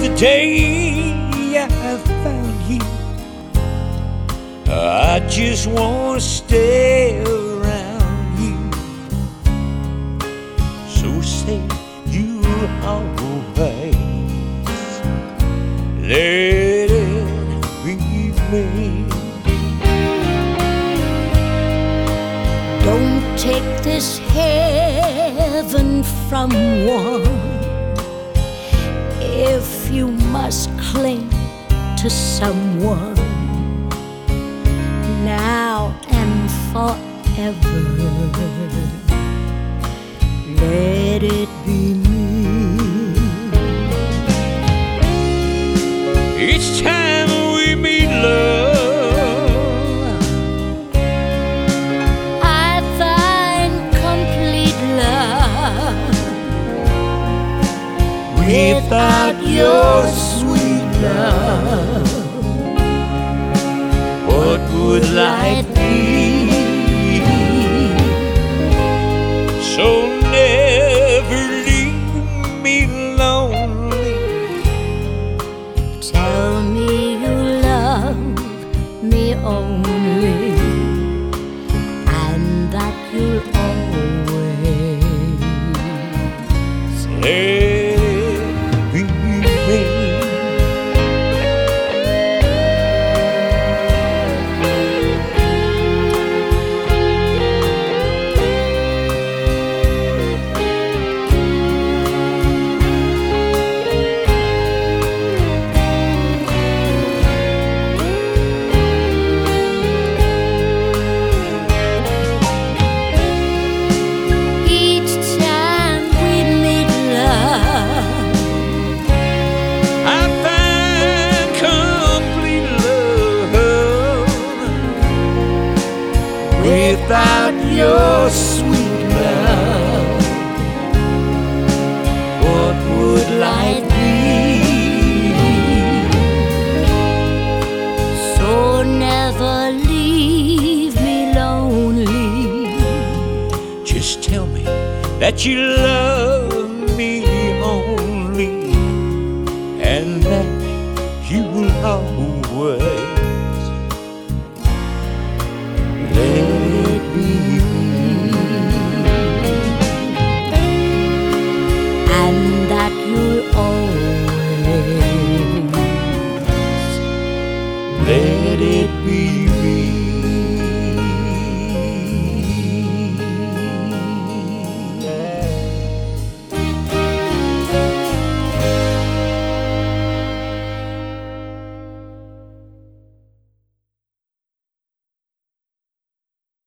the day I found you, I just wanna stay around you. So say you'll always let it be me. Don't take this heaven from one if you must cling to someone now and forever. Let it be me. Each time we meet, love, I find complete love. without your sweet love, what would life be? So never leave me lonely. Tell me you love me only, and that you'll always Let it be me. each time we meet, love. I find complete love without your sweet love. What would life be? So never leave me lonely. Just tell me that you love